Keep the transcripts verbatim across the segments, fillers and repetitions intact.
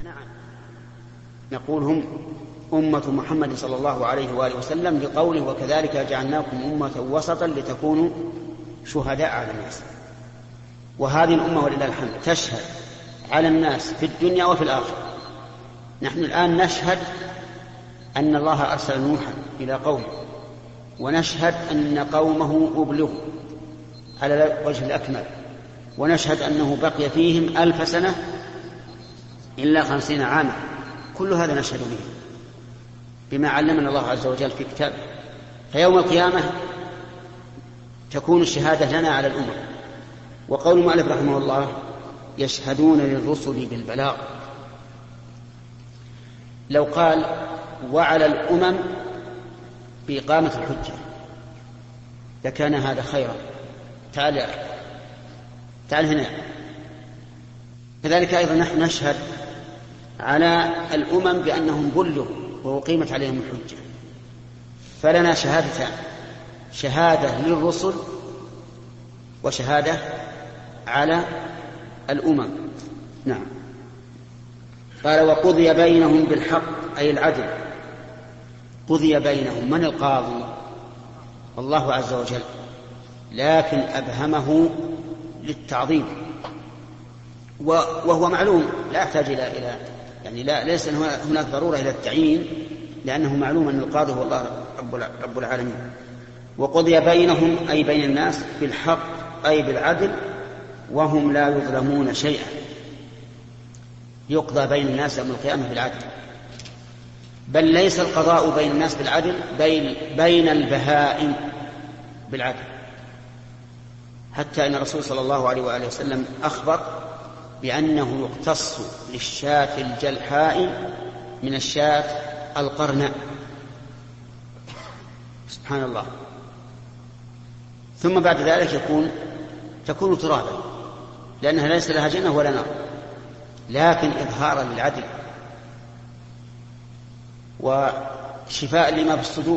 نعم، نقول هم أمة محمد صلى الله عليه وآله وسلم لقوله وكذلك جعلناكم أمة وسطا لتكونوا شهداء على الناس. وهذه الأمة ولله الحمد تشهد على الناس في الدنيا وفي الآخرة. نحن الآن نشهد أن الله أرسل نوحا إلى قومه، ونشهد أن قومه أبلغوا على وجه الأكمل، ونشهد أنه بقي فيهم ألف سنة إلا خمسين عاما. كل هذا نشهد به بما علمنا الله عز وجل في كتابه. فيوم القيامة تكون الشهادة لنا على الأمم. وقول المؤلف رحمه الله يشهدون للرسل بالبلاغ، لو قال وعلى الأمم بإقامة الحجة لكان هذا خيرا. تعال تعال هنا. كذلك أيضا نحن نشهد على الأمم بأنهم بلغوا وأقيمت عليهم الحجة، فلنا شهادتان: شهادة للرسل وشهادة على الأمم. نعم. قال وقضي بينهم بالحق أي العدل. قضي بينهم، من القاضي؟ الله عز وجل، لكن أبهمه للتعظيم، وهو معلوم لا يحتاج إلى إلى يعني لا ليس هناك ضرورة إلى التعيين، لأنه معلوم أن القاضي هو الله رب العالمين. وقضي بينهم أي بين الناس بالحق أي بالعدل وهم لا يظلمون شيئا. يقضى بين الناس يوم القيامة بالعدل، بل ليس القضاء بين الناس بالعدل، بين بين البهائم بالعدل. حتى أن الرسول صلى الله عليه وآله وسلم أخبر بأنه يقتص للشاة الجلحاء من الشاة القرناء. سبحان الله. ثم بعد ذلك يكون تكون ترابا، لأنها ليس لها جنة ولا نار، لكن إظهارا للعدل وشفاء لما في الصدور.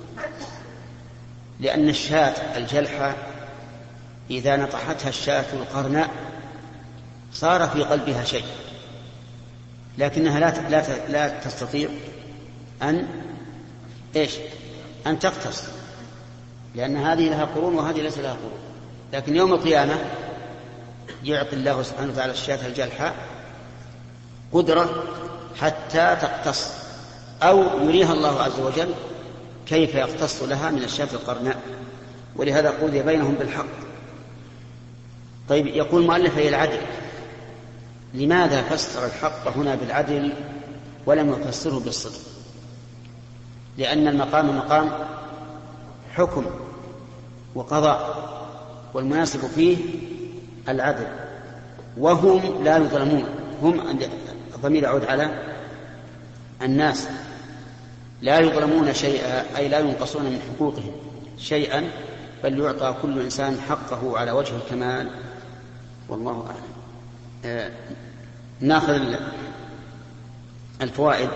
لأن الشاة الجلحة إذا نطحتها الشاة القرناء صار في قلبها شيء، لكنها لا لا لا تستطيع أن إيش أن تقتص، لأن هذه لها قرون وهذه ليس لها قرون. لكن يوم القيامة يعطي الله سبحانه وتعالى الشاة الجلحة قدرة حتى تقتص، أو يريها الله عز وجل كيف يقتص لها من الشاة القرناء. ولهذا قضي بينهم بالحق. طيب، يقول المؤلف هي العدل. لماذا فسر الحق هنا بالعدل ولم يفسره بالصدق؟ لأن المقام مقام حكم وقضاء، والمناسب فيه العدل. وهم لا يظلمون، هم الضمير يعود على الناس، لا يظلمون شيئا أي لا ينقصون من حقوقهم شيئا، بل يعطى كل إنسان حقه على وجه الكمال. والله أعلم. آه ناخذ الفوائد.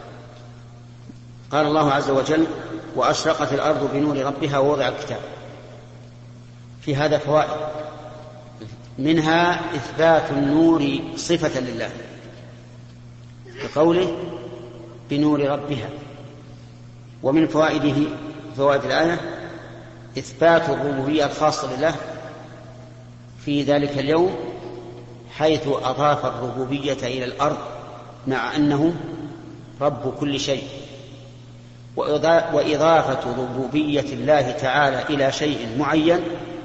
قال الله عز وجل وأشرقت الأرض بنور ربها ووضع الكتاب. في هذا فوائد، منها إثبات النور صفة لله بقوله بنور ربها. ومن فوائده فوائد الآية إثبات الربوبية الخاصة لله في ذلك اليوم، حيث أضاف الربوبية إلى الأرض مع أنه رب كل شيء. وإضافة ربوبية الله تعالى إلى شيء معين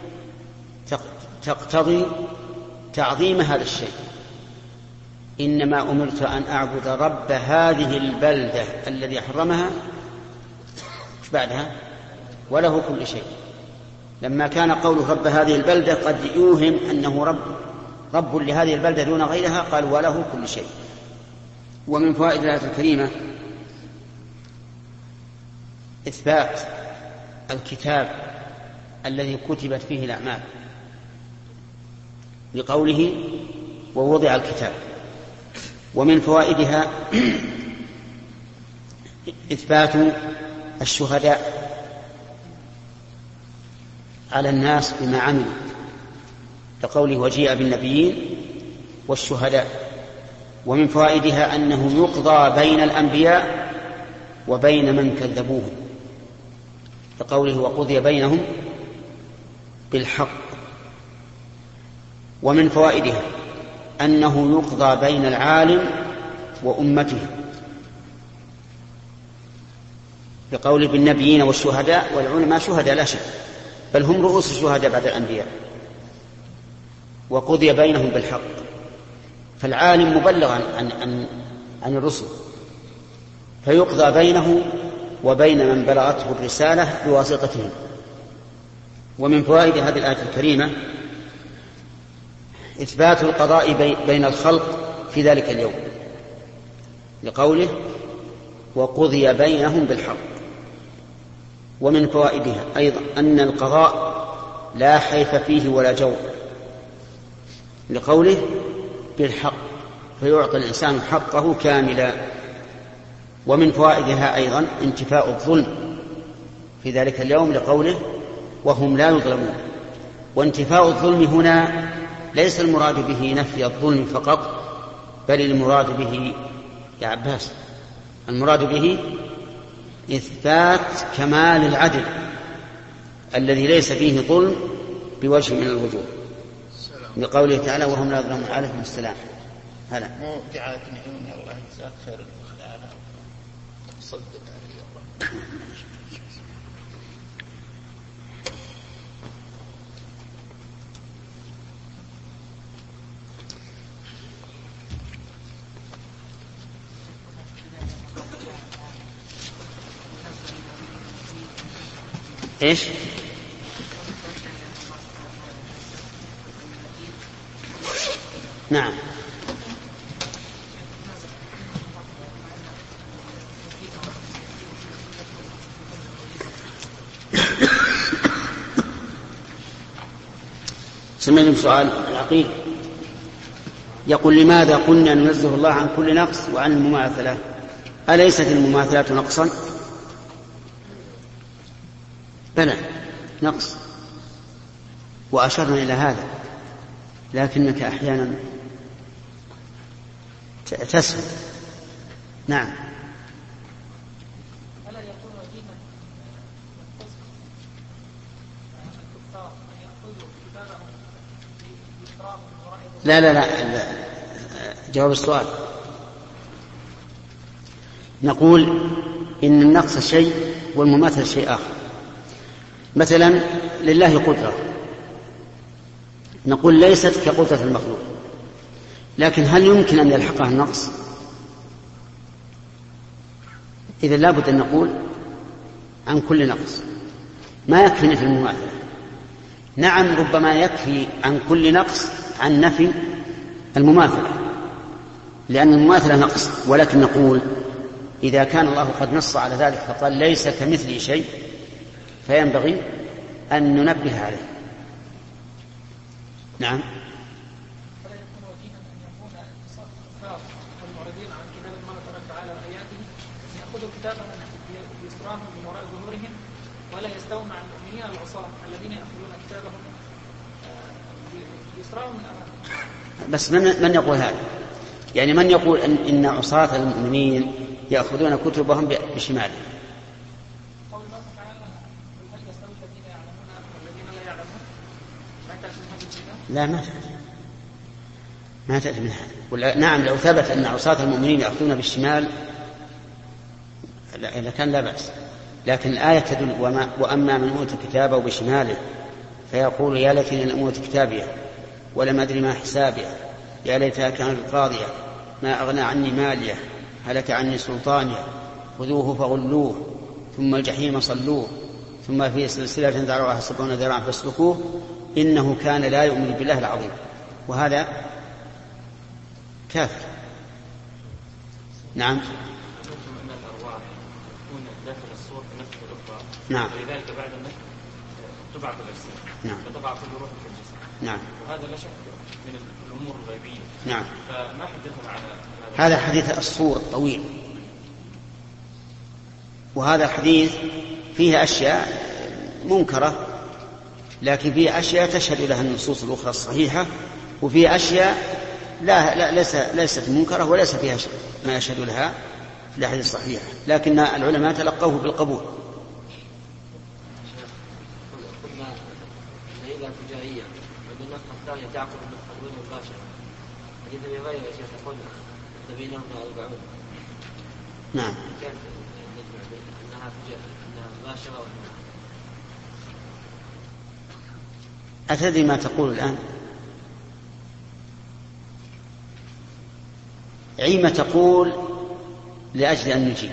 تقتضي تعظيم هذا الشيء. إنما أمرت أن أعبد رب هذه البلدة الذي حرمها بعدها وله كل شيء. لما كان قوله رب هذه البلدة قد يوهم أنه رب رب لهذه البلدة دون غيرها، قال وله كل شيء. ومن فوائد الآية الكريمة إثبات الكتاب الذي كتبت فيه الأعمال لقوله ووضع الكتاب. ومن فوائدها إثبات الشهداء على الناس بما عملوا، لقوله وجيء بالنبيين والشهداء. ومن فوائدها أنه يقضى بين الأنبياء وبين من كذبوه، لقوله وقضي بينهم بالحق. ومن فوائدها أنه يقضى بين العالم وأمته، بقوله بالنبيين والشهداء، والعلماء شهداء لا شك، بل هم رؤوس الشهداء بعد الأنبياء. وقضي بينهم بالحق، فالعالم مبلغ عن, عن, عن الرسل، فيقضى بينه وبين من بلغته الرسالة بواسطتهم. ومن فوائد هذه الآية الكريمة إثبات القضاء بين الخلق في ذلك اليوم، لقوله وقضي بينهم بالحق. ومن فوائدها أيضا أن القضاء لا حيف فيه ولا جور، لقوله بالحق، فيعطي الإنسان حقه كاملا. ومن فوائدها أيضا انتفاء الظلم في ذلك اليوم، لقوله وهم لا يظلمون. وانتفاء الظلم هنا ليس المراد به نفي الظلم فقط، بل المراد به يا عباس المراد به إثبات كمال العدل الذي ليس فيه ظلم بوجه من الوجوه، لقوله تعالى وهم لا يظلمون. عليكم السلام. هلا مو دعاتني يا الله جزاك خير الخلانة صدق علي الله. إيش؟ نعم. سمعنا سؤال العقيل يقول لماذا قلنا ننزه الله عن كل نقص وعن المماثلة؟ أليست المماثلات نقصا؟ بلى نقص، وأشرنا إلى هذا، لكنك أحيانا تسهل. نعم. لا لا لا جواب السؤال. نقول إن النقص شيء والمماثل شيء آخر. مثلا لله قدرة، نقول ليست كقدرة المخلوق، لكن هل يمكن أن يلحقها النقص؟ إذا لابد أن نقول عن كل نقص، ما يكفي في المماثلة. نعم ربما يكفي عن كل نقص عن نفي المماثلة، لأن المماثلة نقص، ولكن نقول إذا كان الله قد نص على ذلك فقال ليس كمثله شيء، فينبغي أن ننبه عليه. نعم. فلا يكون وجيها أن يكون الكفار والمعرضين عن كتاب الله تعالى وآياته أن يأخذوا كتابهم بإسراهم من وراء ظهورهم، ولا يستووا مع المؤمنين العصاة الذين يأخذون كتابهم بإسراهم من أمامهم. بس من من يقول هذا؟ يعني من يقول أن إن عصاة المؤمنين يأخذون كتبهم بشمالهم؟ قول الله تعالى هل يستوي الذين يعلمون والذين لا يعلمون؟ ما تأتي من هذه الكتاب؟ لا ما تأتي ما تأتي من هذا. نعم لو ثبت أن عصاة المؤمنين يأخذون بالشمال إذا كان لا بأس، لكن الآية تدل وما وأما من أوتي كتابه بشماله فيقول يا ليتني لم أوت كتابيه ولم أدري ما حسابيه يا ليتها كانت قاضية ما أغنى عني ماليه هلك عني سلطانيه خذوه فغلوه ثم الجحيم صلوه ثم في سلسلة ذرعها سبعون ذراعا فاسلكوه إنه كان لا يؤمن بالله العظيم. وهذا كافر. نعم. داخل الصور بنفس الأخرى. نعم. ولذلك بعد النفخ تبعث الأجسام. نعم. فتبعث الروح في الجسم. نعم. وهذا لا شك من الأمور الغيبية. نعم. فما حدثنا على هذا حديث الصور الطويل، وهذا الحديث فيه أشياء منكرة، لكن فيه أشياء تشهد لها النصوص الأخرى الصحيحة، وفيه أشياء لا, لا ليس ليست منكرة وليس فيها ما يشهد لها في الأحاديث الصحيحة، لكن العلماء تلقوه بالقبول. قلنا إذا فجائية والنفخة الثانية تعقب النفخة الأولى مباشرة، حديث أبي هريرة يا شيخ يقول بينهما أربعون. نعم. كيف نجمع أنها فجائية أنها مباشرة وأنها أتدري ما تقول الآن؟ عيما تقول لأجل أن نجيب.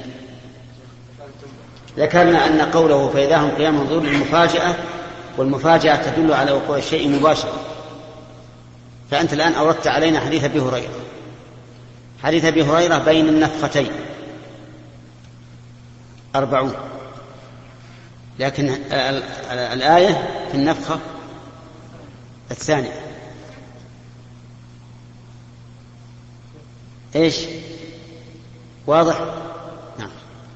ذكرنا أن قوله فإذا هم قيام ينظرون للمفاجأة، والمفاجأة تدل على وقوع الشيء مباشرة. فأنت الآن أوردت علينا حديث أبي هريرة. حديث أبي هريرة بين النفختين أربعون، لكن الآية في النفخة الثانية إيش؟ واضح؟ نعم.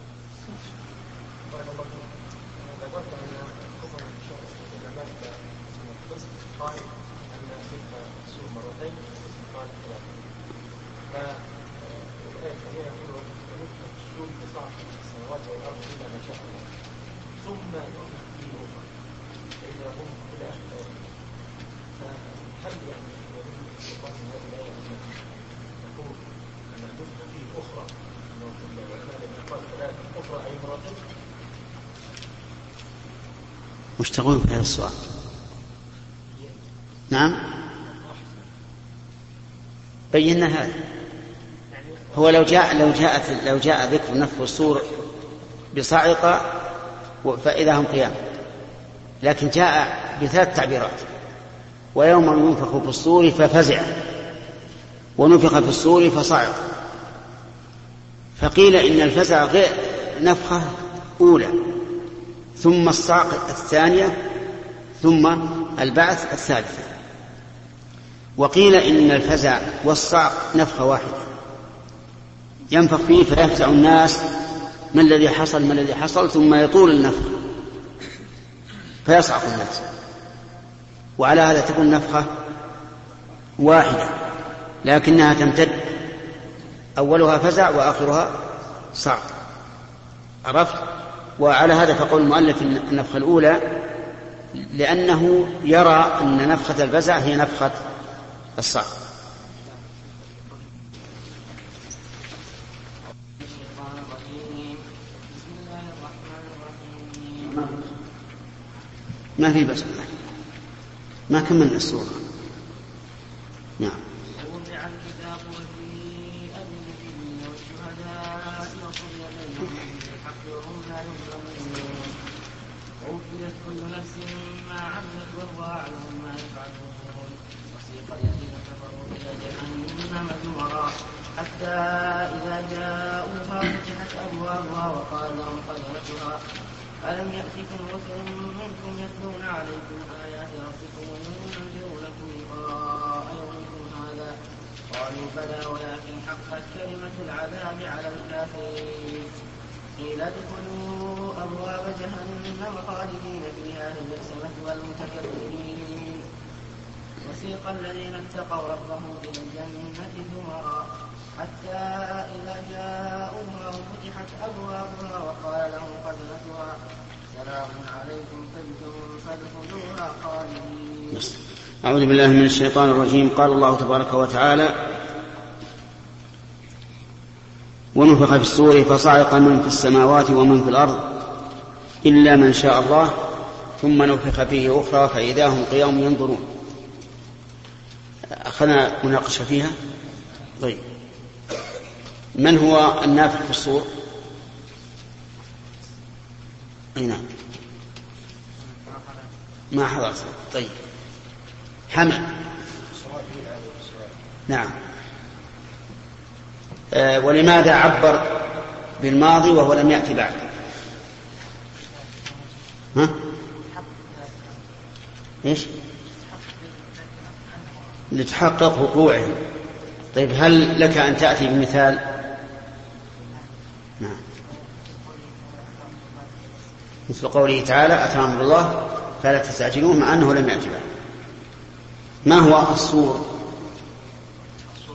وش تقول في هذا السؤال؟ نعم بينا هذا. هو لو جاء لو جاءت لو جاء ذكر نفخ الصور بصاعقة فإذا هم قيام، لكن جاء بثلاث تعبيرات: ويوم ينفخ في الصور ففزع، ونفخ في الصور فصعق. فقيل إن الفزع غير نفخة أولى، ثم الصعق الثانية، ثم البعث الثالثة. وقيل إن الفزع والصعق نفخة واحدة ينفخ فيه فيفزع الناس: ما الذي حصل ما الذي حصل ثم يطول النفخ فيصعق الناس. وعلى هذا تكون نفخة واحدة لكنها تمتد، أولها فزع وآخرها صعق. عرفت؟ وعلى هذا فقول المؤلف النفخة الأولى لأنه يرى أن نفخة الفزع هي نفخة الصعق. ما في بس ما كملنا السورة. نعم. ووضع الكتاب وفيه النبيين والشهداء وقضي بينهم بالحق وهم لا يظلمون. ووفيت كل نفس ما عملت وهو أعلم ما يفعلون. وسيق الذين كفروا إلى جهنم زمرا حتى إذا جاءوها فتحت أبوابها وقال لهم خزنتها ألم يأتكم رسل منكم يتلون عليكم آيات ربكم وينذرونكم لقاء يومكم هذا؟ قالوا بلى ولكن حقت كلمة العذاب على الكافرين. قيل ادخلوا أبواب جهنم خالدين فيها فبئس مثوى المتكبرين. وسيق الذين اتقوا ربهم إلى الجنة زمرا حتى إذا جاءوها وفتحت أبوابها وقال لهم خزنتها سلام عليكم طبتم فادخلوها خالدين. أعوذ بالله من الشيطان الرجيم. قال الله تبارك وتعالى: ونفخ في الصور فصعق من في السماوات ومن في الأرض إلا من شاء الله ثم نفخ فيه أخرى فإذا هم قيام ينظرون. أخذنا مناقشة فيها. طيب، من هو النافخ في الصور؟ أي نعم ما حضرت. طيب حمد. نعم. آه ولماذا عبر بالماضي وهو لم يأتي بعد؟ ها؟ إيش؟ لتحقق وقوعه. طيب هل لك أن تأتي بمثال؟ نعم. مثل قوله تعالى: أتى أمر الله فلا تستعجلوه، مع أنه لم يأتي بعد. ما هو الصور؟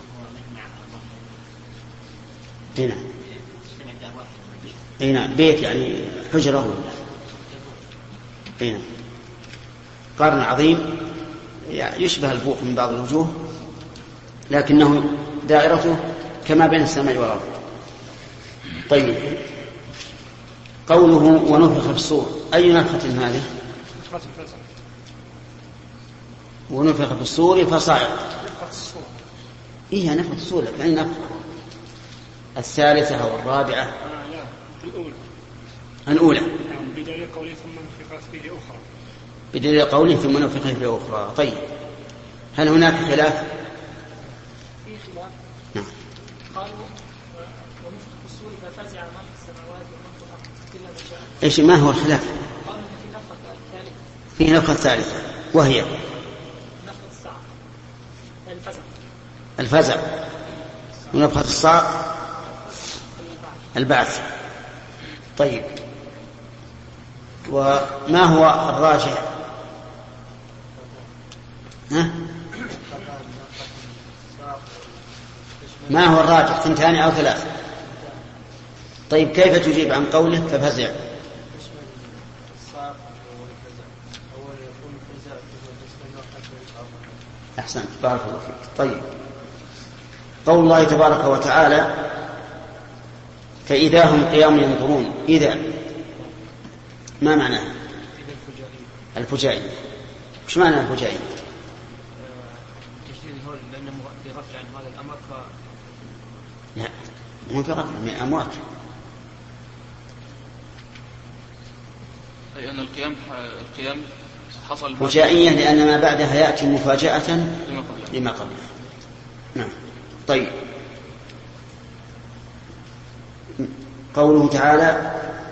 هنا هنا بيت يعني حجرة هنا قرن عظيم يشبه البوق من بعض الوجوه لكنه دائرته كما بين السماء والأرض. طيب قوله ونفخ في الصور أي نفخة هذه؟ ونفخ في الصور فصعق. إيه نفخة الصور يعني نفخة الثالثة أو الرابعة؟ الأولى. الأولى. بدليل قوله ثم نفخت فيه أخرى. بدليل قوله ثم نفخت فيه أخرى. طيب هل هناك خلاف؟ في خلاف. نعم. قالوا ونفخ في الصور ففزع من في السماوات ومن في الأرض إلا من شاء. إيش ما هو الخلاف؟ قالوا في نفخة الثالثة. في نفخة الثالثة وهي نفخة الصعق الفزع. الفزع ونفخة الصعق البعث. طيب وما هو الراجح؟ ها؟ ما هو الراجح ثنتان أو ثلاث؟ طيب كيف تجيب عن قوله ففزع؟ أحسنت بارك الله فيك. طيب قول الله تبارك وتعالى فإذا هم قيام ينظرون إذا ما معناه؟ الفجائية. وش معنى الفجائية؟ لا مو في رفع من أموات. أي أن القيام القيام حصل فجائية لأن ما بعدها يأتي مفاجأة لما قبله. نعم. طيب قوله تعالى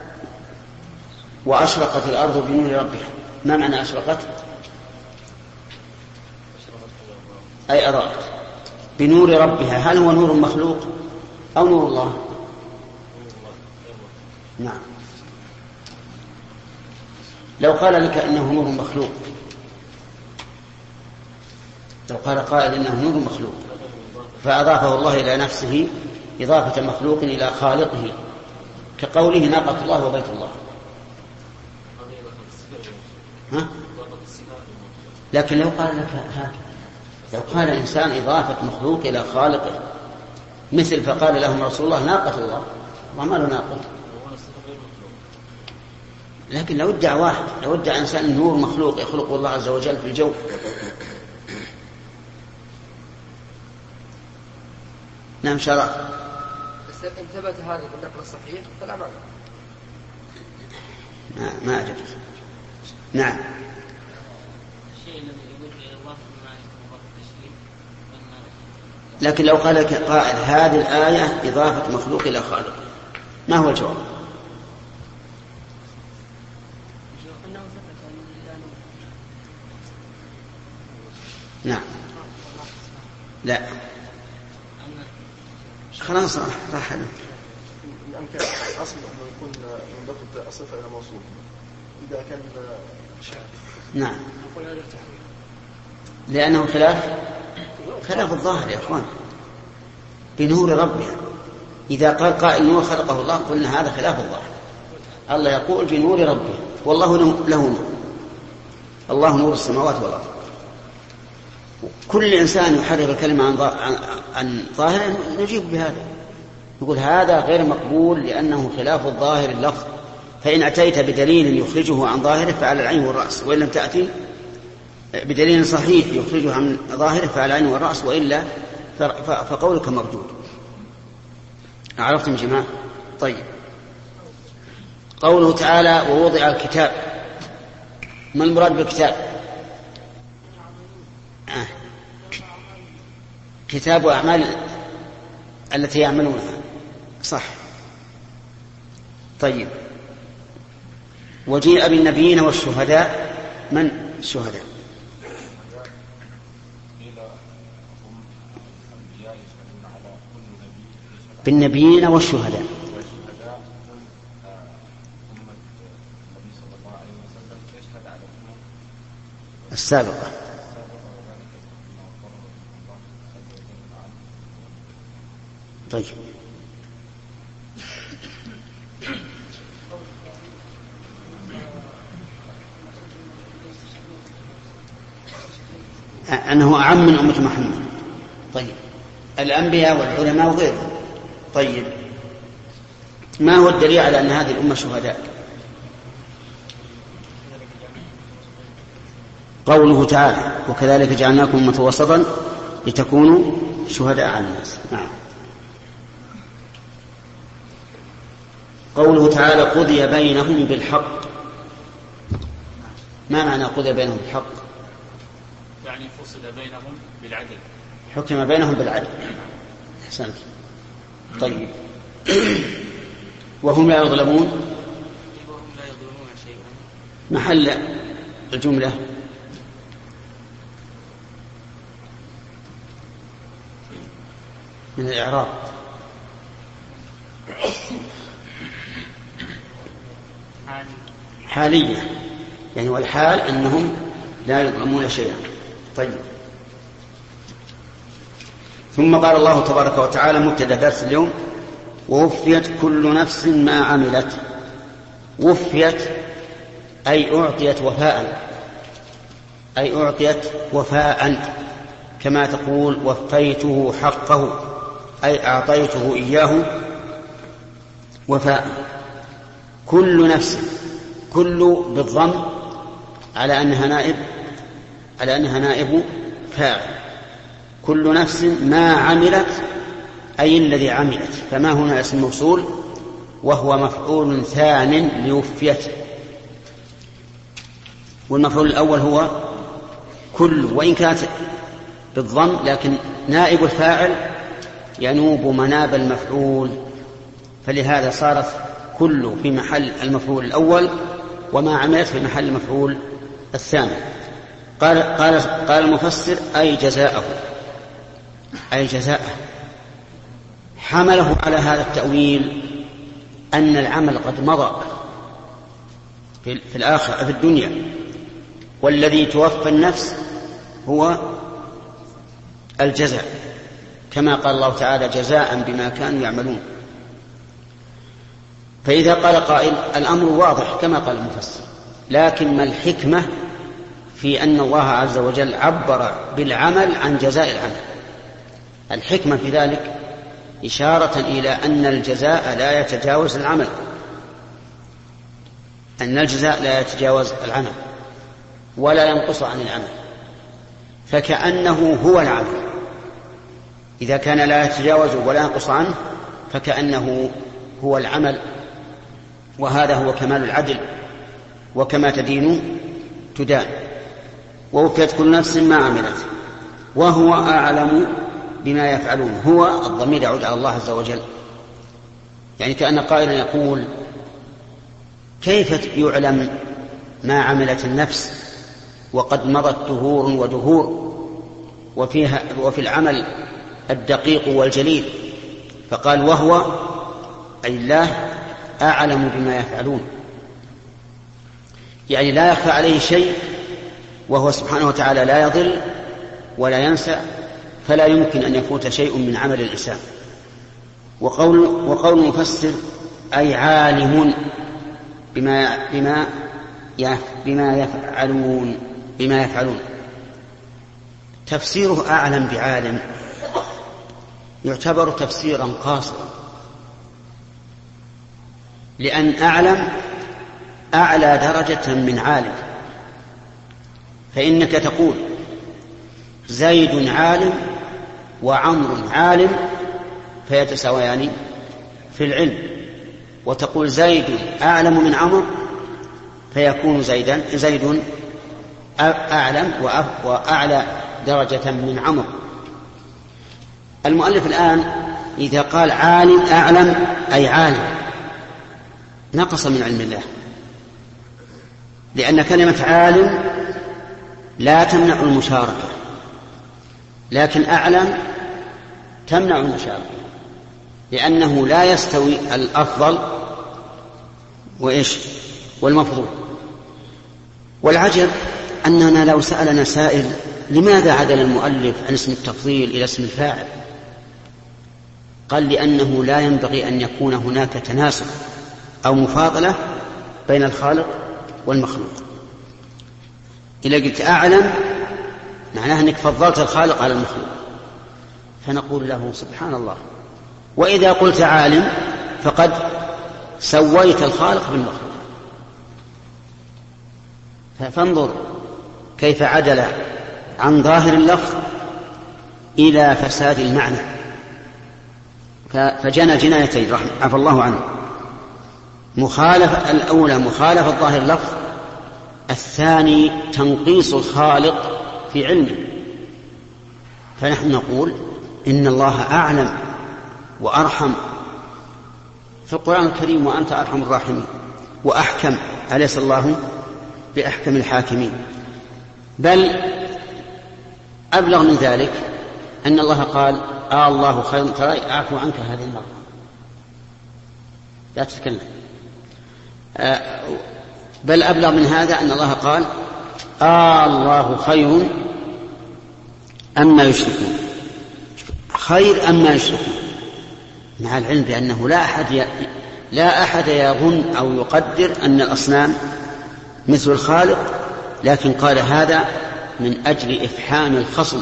وأشرقت الأرض بنور ربها ما معنى أشرقت؟ أي أضاءت بنور ربها. هل هو نور مخلوق أو نور الله؟ نعم. لو قال لك إنه نور مخلوق لو قال قائل إنه نور مخلوق فأضافه الله إلى نفسه إضافة مخلوق إلى خالقه كقوله ناقة الله وبيت الله. ها؟ لكن لو قال لك ها لو قال إنسان إضافة مخلوق إلى خالقه مثل فقال لهم رسول الله ناقة الله وما له ناقة. لكن لو ادعى واحد لو ادعى إنسان النور مخلوق يخلقه الله عز وجل في الجو نعم شرع. بس إن ثبت هذا بالنقل الصحيح فلا معنى. ما ما أعجبك. نعم. الشيء الذي يقول إلى الله ما يكون التشريع. لكن لو قال لك قائل هذه الآية إضافة مخلوق إلى خالق ما هو الجواب؟ نعم. لا خلاص راح له. الأمكان أصل أنه يكون ينضبط الصفة إلى موصول إذا كان شاذ. نعم. لأنه خلاف خلاف الظاهر يا أخوان بنور ربها. إذا قال قائل نور خلقه الله قلنا هذا خلاف الظاهر. الله يقول بنور ربه والله له نور. الله نور السماوات والأرض. كل إنسان يحرر الكلمة عن عن ظاهره نجيب بهذا يقول هذا غير مقبول لأنه خلاف الظاهر اللفظ. فإن أتيت بدليل يخرجه عن ظاهره فعلى العين والرأس وإن لم تأتي بدليل صحيح يخرجه عن ظاهره فعلى العين والرأس وإلا فقولك مردود. عرفتم جماعة؟ طيب قوله تعالى ووضع الكتاب ما المراد بالكتاب؟ آه. كتاب أعمال التي يعملونها صح. طيب وجيء بالنبيين والشهداء من الشهداء؟ بالنبيين والشهداء السابقة. طيب أنه أعم من أمة محمد. طيب الأنبياء والعلماء وغيرهم. طيب ما هو الدليل على أن هذه الأمة شهداء؟ قوله تعالى وكذلك جعلناكم أمة وسطا لتكونوا شهداء على الناس. نعم. قوله تعالى قضي بينهم بالحق، ما معنى قضي بينهم بالحق؟ يعني فصل بينهم بالعدل، حكم بينهم بالعدل. أحسنت. طيب وهم لا يظلمون، وهم لا يظلمون شيئا، محل الجملة من الإعراب حالية، يعني والحال أنهم لا يظلمون شيئا. طيب ثم قال الله تبارك وتعالى مبتدأ درس اليوم ووفيت كل نفس ما عملت. وفيت أي أعطيت وفاء، أي أعطيت وفاء كما تقول وفيته حقه، أي أعطيته إياه وفاء. كل نفس، كل بالضم على أنها نائب على أنها نائب فاعل. كل نفس ما عملت أي الذي عملت، فما هنا اسم موصول وهو مفعول ثان لوفيت، والمفعول الأول هو كل، وإن كانت بالضم لكن نائب الفاعل ينوب مناب المفعول، فلهذا صارت كل في محل المفعول الأول وما عملت في محل المفعول الثاني. قال, قال, قال المفسر أي جزاءه، أي جزاءه. حمله على هذا التأويل أن العمل قد مضى في, في الآخرة في الدنيا، والذي توفى النفس هو الجزاء، كما قال الله تعالى جزاء بما كانوا يعملون. فإذا قال قائل الأمر واضح كما قال المفسر، لكن ما الحكمة في أن الله عز وجل عبر بالعمل عن جزاء العمل؟ الحكمة في ذلك إشارة إلى أن الجزاء لا يتجاوز العمل، أن الجزاء لا يتجاوز العمل ولا ينقص عن العمل، فكأنه هو العمل. إذا كان لا يتجاوز ولا ينقص عنه فكأنه هو العمل، وهذا هو كمال العدل، وكما تدين تدان. ووفيت كل نفس ما عملت وهو أعلم بما يفعلون. هو الضمير يعود على الله عز وجل، يعني كأن قائلا يقول كيف يعلم ما عملت النفس وقد مضت دهور ودهور وفيها وفي العمل الدقيق والجليل؟ فقال وهو أي الله أعلم بما يفعلون، يعني لا يخفى عليه شيء، وهو سبحانه وتعالى لا يضل ولا ينسى، فلا يمكن أن يفوت شيء من عمل الإنسان. وقول, وقول المفسر أي عالم بما, بما, بما يفعلون بما يفعلون تفسيره أعلم بعالم يعتبر تفسيرا قاصرا، لأن أعلم أعلى درجة من عالم. فإنك تقول زيد عالم وعمر عالم فيتساويان في العلم، وتقول زيد أعلم من عمر فيكون زيدا زيد أعلم وأعلى درجة من عمر. المؤلف الآن إذا قال عالم أعلم أي عالم نقص من علم الله، لأن كلمة عالم لا تمنع المشاركة، لكن أعلم تمنع المشاركة، لأنه لا يستوي الأفضل وإيش والمفضول. والعجب أننا لو سألنا سائل لماذا عدل المؤلف عن اسم التفضيل إلى اسم الفاعل، قال لأنه لا ينبغي أن يكون هناك تناسب أو مفاضلة بين الخالق والمخلوق. إذا قلت أعلم معناها أنك فضلت الخالق على المخلوق. فنقول له سبحان الله، وإذا قلت عالم فقد سويت الخالق بالمخلوق. فانظر كيف عدل عن ظاهر اللفظ إلى فساد المعنى، فجنى جنايتين عفى الله عنه. مخالفة الأولى مخالفة ظاهر اللفظ، الثاني تنقيص الخالق في علمه. فنحن نقول إن الله أعلم وأرحم في القرآن الكريم، وأنت أرحم الراحمين، وأحكم، أليس الله بأحكم الحاكمين؟ بل أبلغ من ذلك أن الله قال آه الله خير، ترى أعفو عنك هذه المرة، لا تتكلم. آه بل أبلغ من هذا أن الله قال آه الله خير أما يشركون، خير أما يشركون، مع العلم بأنه لا أحد ي... لا أحد يظن أو يقدر أن الأصنام مثل الخالق، لكن قال هذا من أجل إفحام الخصم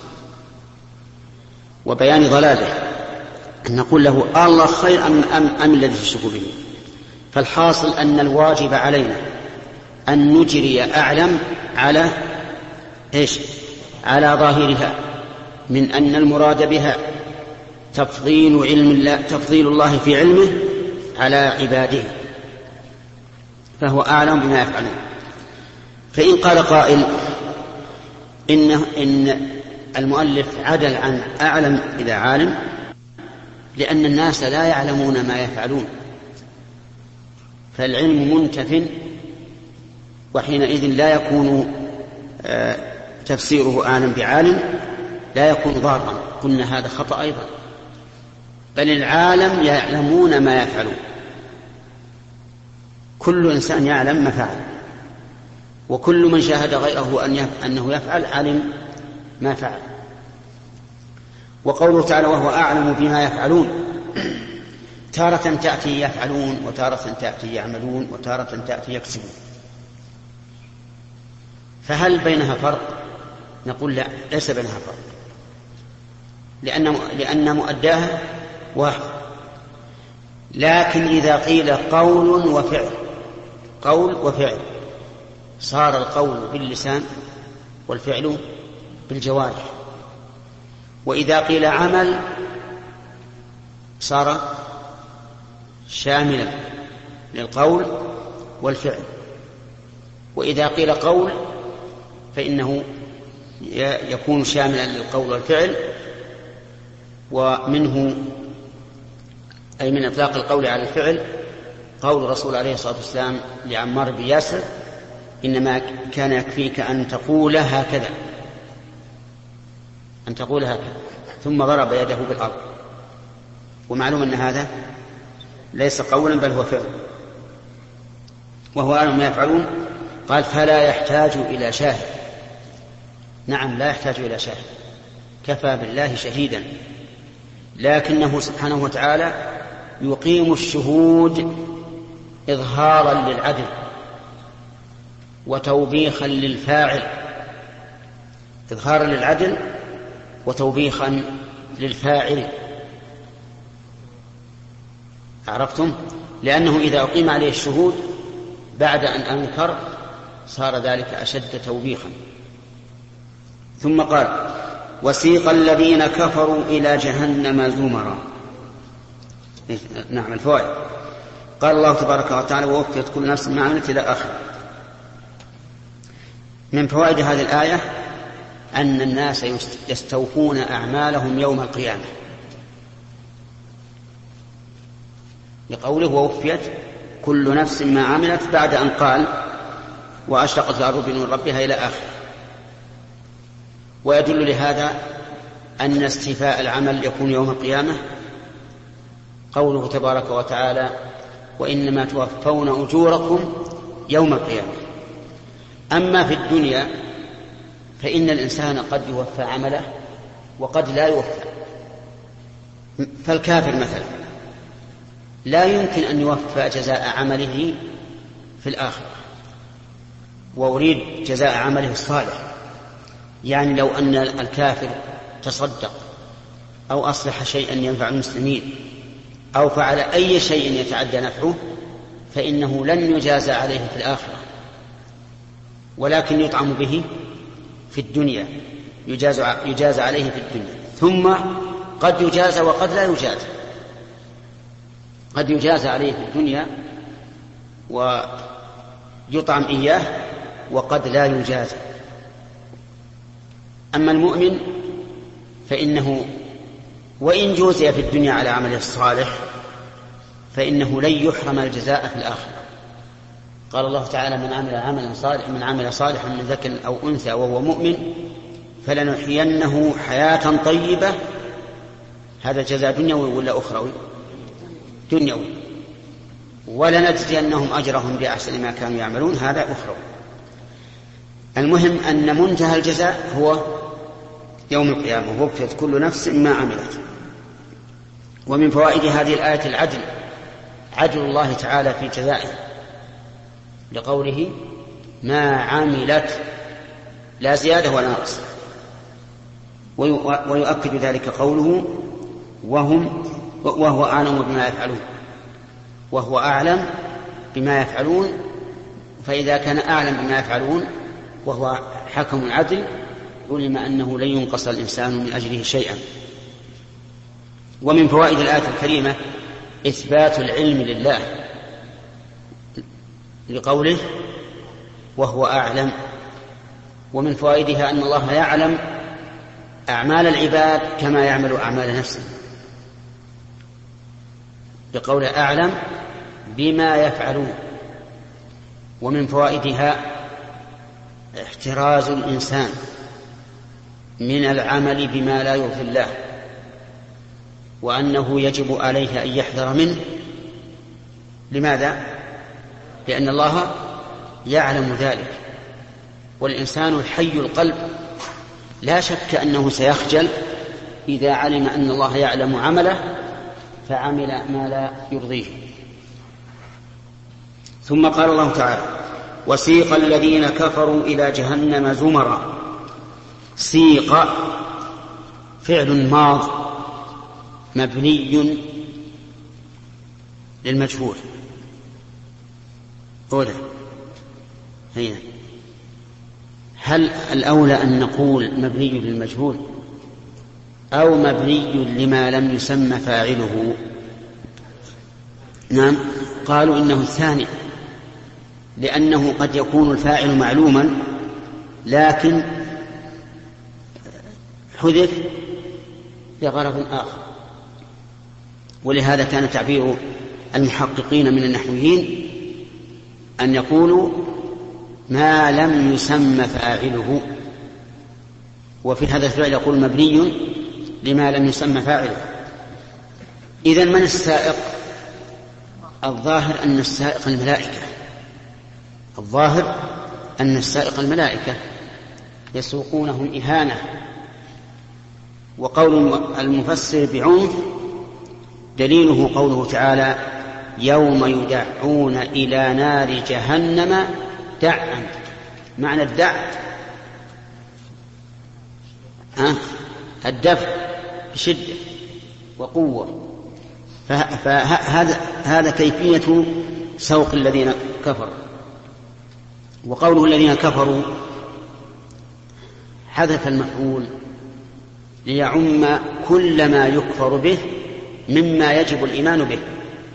وبيان ضلاله، أن نقول له آه الله خير أم, أم, أم الذي تشرك به. فالحاصل أن الواجب علينا أن نجري أعلم على إيش؟ على ظاهرها، من أن المراد بها تفضيل علم الله، تفضيل الله في علمه على عباده، فهو أعلم بما يفعلون. فإن قال قائل إن, إن المؤلف عدل عن أعلم إلى عالم لأن الناس لا يعلمون ما يفعلون، فالعلم منتف، وحينئذ لا يكون تفسيره أعلم بعالم لا يكون ضارا. قلنا هذا خطأ أيضا، بل العالم يعلمون ما يفعلون، كل إنسان يعلم ما فعل، وكل من شاهد غيره أنه يفعل علم ما فعل. وقوله تعالى وهو أعلم بما يفعلون، تارة تأتي يفعلون، وتارة تأتي يعملون، وتارة تأتي يكسبون، فهل بينها فرق؟ نقول لا، ليس بينها فرق، لأن, لأن مؤداها واحد. لكن إذا قيل قول وفعل، قول وفعل، صار القول باللسان والفعل بالجوارح. وإذا قيل عمل صار شاملا للقول والفعل. وإذا قيل قول فإنه يكون شاملا للقول والفعل، ومنه أي من إطلاق القول على الفعل قول الرسول عليه الصلاة والسلام لعمار بن ياسر إنما كان يكفيك أن تقول هكذا، أن تقول هكذا، ثم ضرب يده بالأرض. ومعلوم أن هذا ليس قولا بل هو فعل. وهو أعلم ما يفعلون، قال فلا يحتاج إلى شاهد. نعم لا يحتاج إلى شاهد، كفى بالله شهيدا، لكنه سبحانه وتعالى يقيم الشهود إظهارا للعدل وتوبيخا للفاعل، إظهارا للعدل وتوبيخا للفاعل. عرفتم؟ لأنه إذا أقيم عليه الشهود بعد أن أنكر صار ذلك أشد توبيخا. ثم قال وسيق الذين كفروا إلى جهنم زمرا. نعم الفوائد. قال الله تبارك وتعالى ووفيت كل نفس ما عملت إلى آخره. من فوائد هذه الآية أن الناس يستوفون أعمالهم يوم القيامة، لقوله ووفيت كل نفس ما عملت بعد أن قال وأشرقت الأرض بنور ربها إلى آخره. ويدل لهذا أن استيفاء العمل يكون يوم القيامة قوله تبارك وتعالى وإنما توفون أجوركم يوم القيامة. أما في الدنيا فإن الإنسان قد يوفى عمله وقد لا يوفى. فالكافر مثلا لا يمكن أن يوفى جزاء عمله في الآخرة، وأريد جزاء عمله الصالح، يعني لو أن الكافر تصدق أو أصلح شيئا ينفع المسلمين أو فعل أي شيء يتعدى نفعه فإنه لن يجازى عليه في الآخرة، ولكن يطعم به في الدنيا، يجازى, يجازى عليه في الدنيا، ثم قد يجازى وقد لا يجازى، قد يجازى عليه في الدنيا ويطعم إياه وقد لا يجازى. أما المؤمن فإنه وإن جوزي في الدنيا على عمله الصالح فإنه لن يحرم الجزاء في الآخرة. قال الله تعالى: من عمل عملا صالحا من عمل صالحا من ذكر أو أنثى وهو مؤمن فلنحيينه حياة طيبة. هذا جزاء دنيوي ولا أخروي؟ دنيوي. ولنجزينهم أجرهم بأحسن ما كانوا يعملون، هذا أخروي. المهم أن منتهى الجزاء هو يوم القيامة، ووفيت كل نفس ما عملت. ومن فوائد هذه الآية العدل، عدل الله تعالى في جزائه، لقوله: ما عملت، لا زيادة ولا نقص. ويؤكد ذلك قوله: وهم وهو أعلم بما يفعلون، وهو أعلم بما يفعلون. فإذا كان أعلم بما يفعلون وهو حكم عدل علم أنه لن ينقص الإنسان من أجله شيئا. ومن فوائد الآية الكريمة إثبات العلم لله، لقوله: وهو أعلم. ومن فوائدها أن الله يعلم أعمال العباد كما يعمل أعمال نفسه، بقوله: أعلم بما يفعلون. ومن فوائدها احتراز الإنسان من العمل بما لا يرضي الله، وأنه يجب عليه أن يحذر منه. لماذا؟ لأن الله يعلم ذلك، والإنسان الحي القلب لا شك أنه سيخجل إذا علم أن الله يعلم عمله فعمل ما لا يرضيه. ثم قال الله تعالى: وسيق الذين كفروا إلى جهنم زمرا. سيق فعل ماض مبني للمجهول. أولا هنا هل الأولى أن نقول مبني للمجهول أو مبني لما لم يسمى فاعله؟ نعم، قالوا إنه الثاني، لأنه قد يكون الفاعل معلوما لكن حذف لغرض آخر. ولهذا كان تعبير المحققين من النحويين أن يقولوا ما لم يسمى فاعله، وفي هذا الفعل يقول مبني لما لم يسمى فاعله. إذن من السائق؟ الظاهر أن السائق الملائكة، الظاهر أن السائق الملائكة يسوقونهم إهانة. وقول المفسر بعنف دليله قوله تعالى: يوم يدعون إلى نار جهنم دعا. معنى الدع أه؟ الدفع بشدة وقوة. فهذا هذا كيفية سوق الذين كفروا. وقوله الذين كفروا حذف المفعول ليعم كل ما يكفر به مما يجب الإيمان به.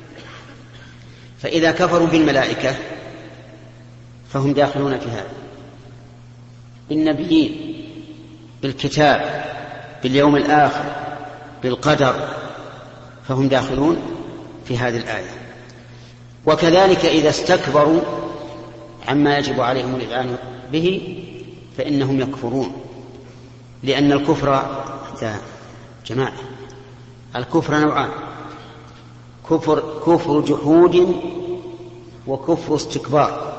فإذا كفروا بالملائكة فهم داخلون في هذا، بالنبيين، بالكتاب، باليوم الآخر، بالقدر، فهم داخلون في هذه الآية. وكذلك إذا استكبروا عما يجب عليهم الإذعان به فإنهم يكفرون، لأن الكفر جماعة الكفر نوعان: كفر كفر جحود وكفر استكبار.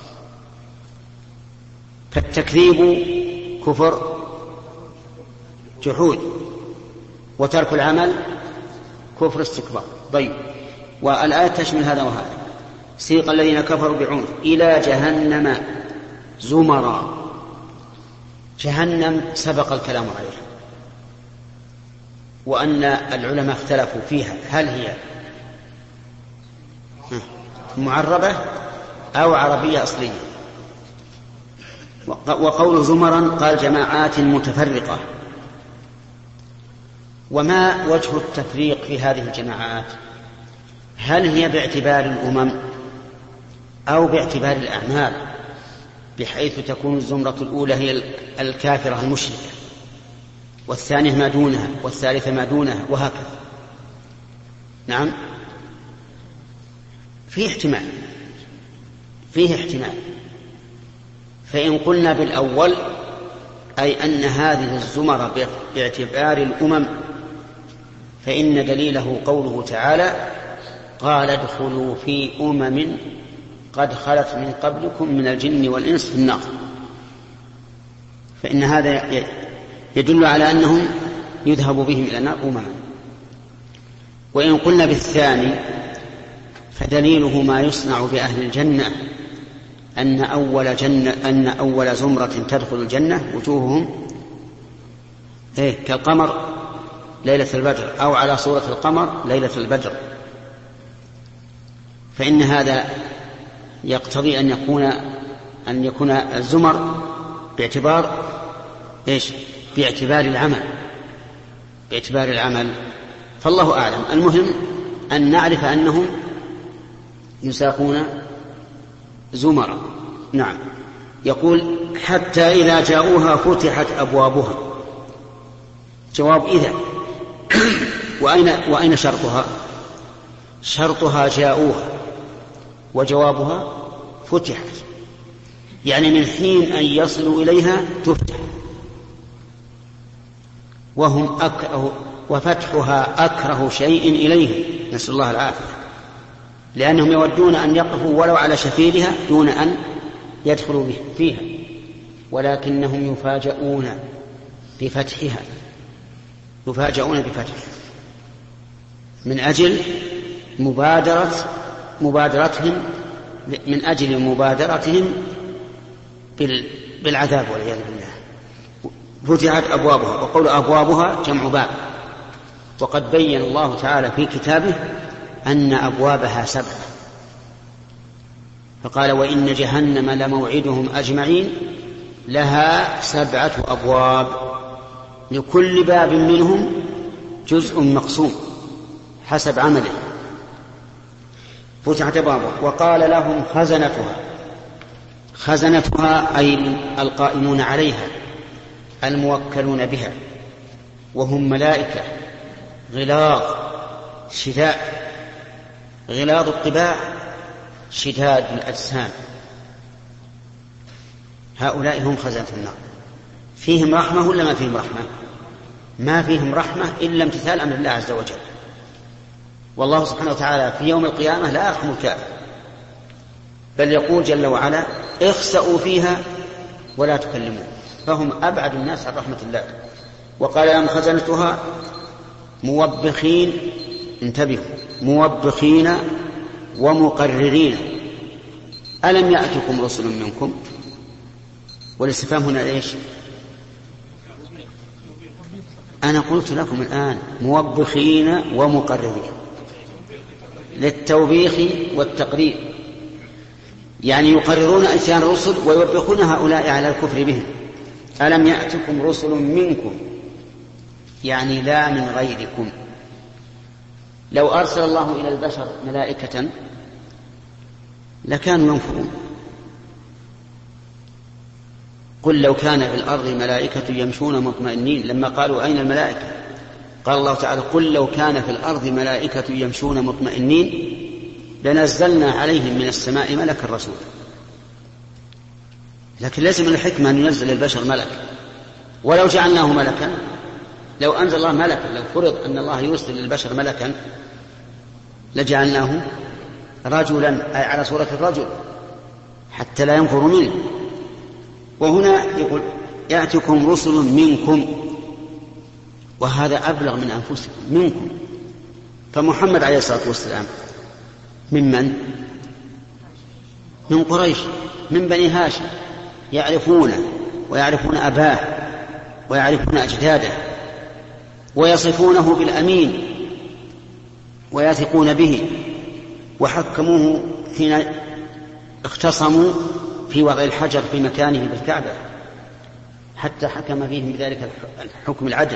فالتكذيب كفر جحود، وترك العمل كفر استكبار. طيب، والآية تشمل هذا وهذا. سيق الذين كفروا بعنف إلى جهنم زمرا. جهنم سبق الكلام عليها، وأن العلماء اختلفوا فيها هل هي معربة أو عربية أصلية. وقول زمرا قال جماعات متفرقة. وما وجه التفريق في هذه الجماعات؟ هل هي باعتبار الأمم أو باعتبار الأعمال، بحيث تكون الزمرة الأولى هي الكافرة المشركة، والثانية ما دونها، والثالثة ما دونها، وهكذا؟ نعم، فيه احتمال فيه احتمال فإن قلنا بالأول أي أن هذه الزمرة باعتبار الأمم، فإن دليله قوله تعالى قال ادخلوا في أمم قد خلت من قبلكم من الجن والإنس في النار، فإن هذا يدل على أنهم يذهب بهم إلى النار أمما. وإن قلنا بالثاني فدليله ما يصنع بأهل الجنة، أن أول, جنة أن أول زمرة تدخل الجنة وجوههم إيه كالقمر ليلة البدر، أو على صورة القمر ليلة البدر، فإن هذا يقتضي أن يكون أن يكون الزمر باعتبار إيش؟ باعتبار العمل باعتبار العمل فالله أعلم. المهم أن نعرف أنهم يساقون زمرا. نعم. يقول حتى إذا جاءوها فتحت أبوابها. جواب إذا. وأين, وأين شرطها؟ شرطها جاءوها، وجوابها فتحت، يعني من حين أن يصلوا إليها تفتح، وهم أكره وفتحها أكره شيء إليه، نسأل الله العافية، لأنهم يودون أن يقفوا ولو على شفيرها دون أن يدخلوا فيها، ولكنهم يفاجؤون بفتحها يفاجؤون بفتحها من أجل مبادرة مبادرتهم من أجل مبادرتهم بالعذاب والعياذ بالله. فتحت أبوابها، وقول أبوابها جمع باب، وقد بين الله تعالى في كتابه أن أبوابها سبعة، فقال وإن جهنم لموعدهم أجمعين لها سبعة أبواب لكل باب منهم جزء مقسوم حسب عمله. فتحت أبوابها. وقال لهم خزنتها. خزنتها أي القائمون عليها الموكلون بها، وهم ملائكة غلاظ شداد، غلاظ الطباع شداد الأجسام، هؤلاء هم خزنة النار. فيهم رحمة ولا ما فيهم رحمة؟ ما فيهم رحمة إلا امتثال أمر الله عز وجل، والله سبحانه وتعالى في يوم القيامة لا يرحم الكافر، بل يقول جل وعلا اخسأوا فيها ولا تكلمون، فهم أبعد الناس عن رحمة الله. وقال لهم خزنتها موبخين، انتبهوا، موبخين ومقررين ألم يأتكم رسل منكم؟ والاستفهام هنا إيش؟ أنا قلت لكم الآن موبخين ومقررين للتوبيخ والتقرير، يعني يقررون إتيان الرسل ويوبخون هؤلاء على الكفر بهم. ألم يأتكم رسل منكم يعني لا من غيركم. لو أرسل الله إلى البشر ملائكة لكانوا ينفرون. قل لو كان في الأرض ملائكة يمشون مطمئنين، لما قالوا أين الملائكة قال الله تعالى قل لو كان في الأرض ملائكة يمشون مطمئنين لنزلنا عليهم من السماء ملكا رسولا. لكن لازم الحكمة أن ينزل البشر ملك، ولو جعلناه ملكا، لو أنزل الله ملكا، لو فرض أن الله يرسل للبشر ملكا لجعلناه رجلا أي على صورة الرجل حتى لا ينفروا منه. وهنا يقول يأتكم رسل منكم، وهذا أبلغ من أنفسكم، منكم. فمحمد عليه الصلاة والسلام ممن؟ من قريش، من بني هاشم، يعرفونه ويعرفون أباه ويعرفون أجداده ويصفونه بالأمين ويثقون به، وحكموه حين اختصموا في وضع الحجر في مكانه بالكعبة حتى حكم فيهم بذلك الحكم العدل.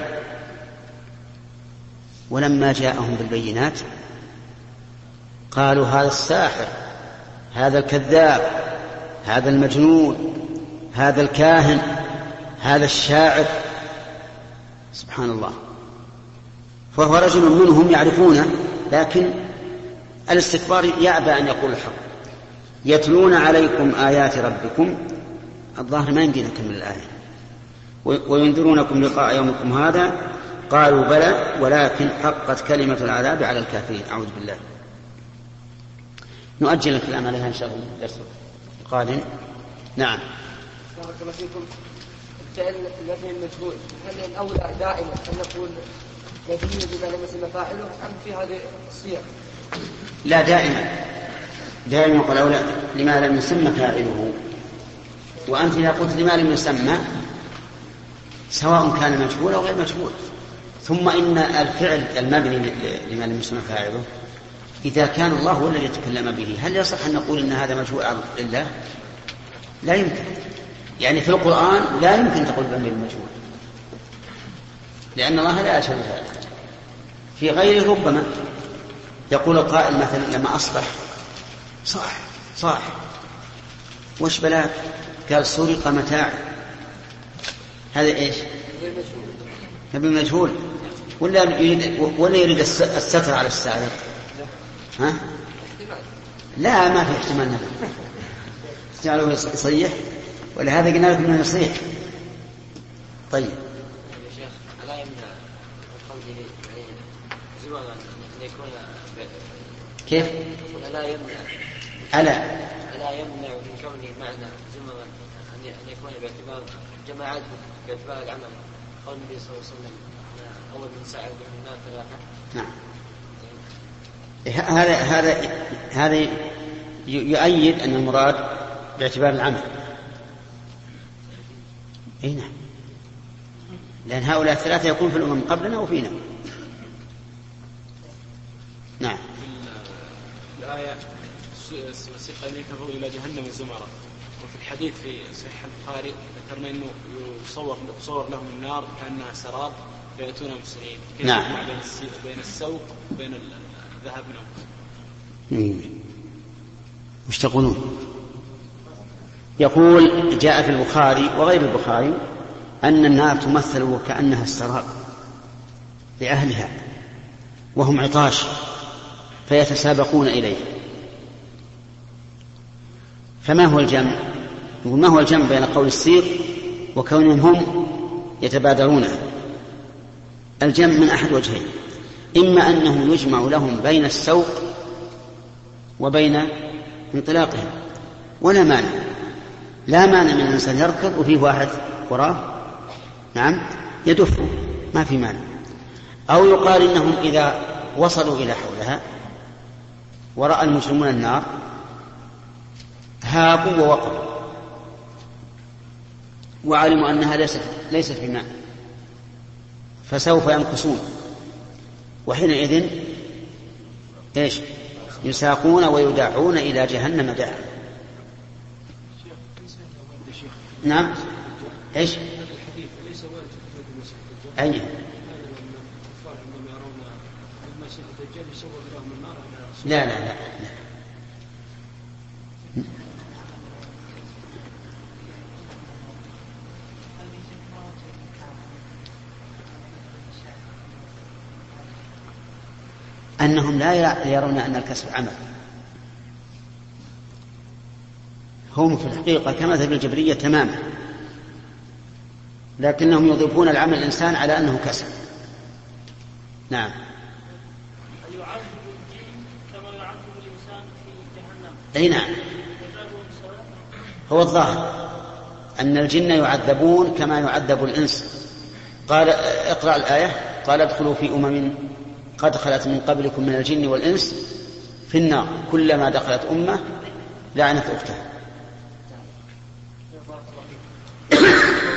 ولما جاءهم بالبينات قالوا هذا الساحر، هذا الكذاب، هذا المجنون، هذا الكاهن، هذا الشاعر. سبحان الله. فهو رجل منهم يعرفونه، لكن الاستكبار يأبى أن يقول الحق. يتلون عليكم آيات ربكم، الظاهر ما يمكن نكمل الآية، وينذرونكم لقاء يومكم هذا، قالوا بلى ولكن حقت كلمة العذاب على الكافرين. أعوذ بالله. نؤجل الكلام عليها إن شاء الله الدرس القادم. نعم. بارك الله فيكم. الفعل المبني المجهول هل الأولى دائما أن نقول مبني بما لم يسمى فاعله أم في هذه الصيغ؟ لا، دائما دائما قال أولى لما لم يسمى فاعله. وأنت إذا قلت لما لم يسمى سواء كان مجهول أو غير مجهول. ثم إن الفعل المبني لما لم يسمى فاعله إذا كان الله هو الذي يتكلم به، هل يصح أن نقول إن هذا مجهول لله؟ لا يمكن. يعني في القرآن لا يمكن تقول بأمر المجهول، لأن الله لا يشهد هذا. في غير ربما يقول القائل مثلا لما أصبح صاح صاح وش بلاك؟ قال سرق متاع. هذا إيش؟ نبي مجهول ولا يريد ولا يريد الستر على السارق؟ ها؟ لا، ما في احتمال نبي استعلوا يصيح، ولهذا قلنا لكم انه يصيح. طيب يا شيخ، ألا يمنع قوله يعني زمرا أن يكون كيف؟ ألا يمنع ألا ألا يمنع من كونه معنى زمرا أن يكون باعتبار جماعات باعتبار العمل قول النبي صلى الله عليه وسلم أول من سعد من النار ثلاثة. نعم. هذا هذا هذا يؤيد أن المراد باعتبار العمل. أي نعم، لأن هؤلاء الثلاثة يكون في الأمم قبلنا وفينا. نعم. الآية سيق الذين كفروا إلى جهنم زمرا، وفي الحديث في صحيح البخاري ذكرنا أنه يصور يصور لهم النار كأنها سراب فيأتون مسرعين. نعم. بين السوق وبين الذهب منهم. وش تقولون؟ يقول جاء في البخاري وغير البخاري أن النار تمثل وكأنها السراب لأهلها وهم عطاش فيتسابقون إليه. فما هو الجمع؟ ما هو الجمع بين قول السيق وكونهم هم يتبادرونه؟ الجمع من أحد وجهين: إما أنه يجمع لهم بين السوق وبين انطلاقهم، ولا مانع، لا مانع من الإنسان يركض وفيه واحد وراه نعم يدفه، ما في مانع. أو يقال إنهم إذا وصلوا إلى حولها ورأى المجرمون النار هابوا ووقفوا وعلموا أنها ليست ليست بماء فسوف ينقصون، وحينئذ ايش؟ يساقون ويدعون إلى جهنم دعا. نعم. ايش؟ أين؟ لا لا لا, لا. أنهم لا يرون أن الكسب عمل، هم في الحقيقة كمذهب الجبرية تماما، لكنهم يضيفون العمل الإنسان على أنه كسب. نعم. يعذب الجن كما يعذب الإنسان في جهنم. أي نعم. هو الظاهر أن الجن يعذبون كما يعذب الإنس. قال اقرأ الآية: قال ادخلوا في أمم قد خلت من قبلكم من الجن والإنس في النار كلما دخلت أمة لعنت أختها.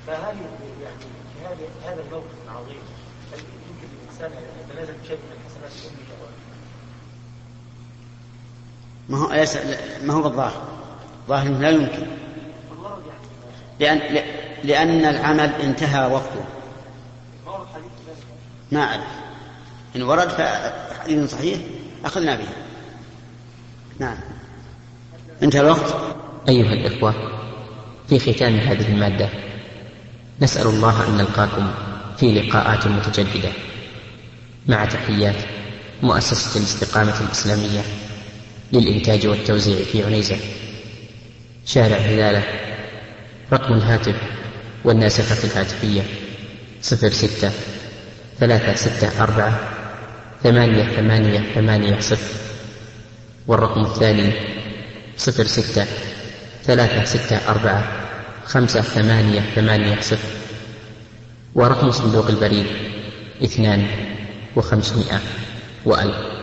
فهل يعني في هذا هذا الموقف العظيم هل يمكن الإنسان أن يتنازل بشيء من حسنات أمه؟ ما هو ليس ما هو بالظاهر، ظاهر لا يمكن، لأن لأن العمل انتهى وقته. ما أعرف إن ورد فحديث صحيح أخذنا به. نعم انتهى الوقت. أيها الإخوة، في ختام هذه المادة نسأل الله أن نلقاكم في لقاءات متجددة، مع تحيات مؤسسة الاستقامة الإسلامية للإنتاج والتوزيع في عنيزة، شارع هلالة. رقم الهاتف والناسخة الهاتفية صفر ستة ثلاثة ستة أربعة ثمانية ثمانية ثمانية صفر، والرقم الثاني صفر ستة ثلاثة ستة أربعة خمسة ثمانية ثمانية صفر، ورقم صندوق البريد اثنان وخمسمائة وألف.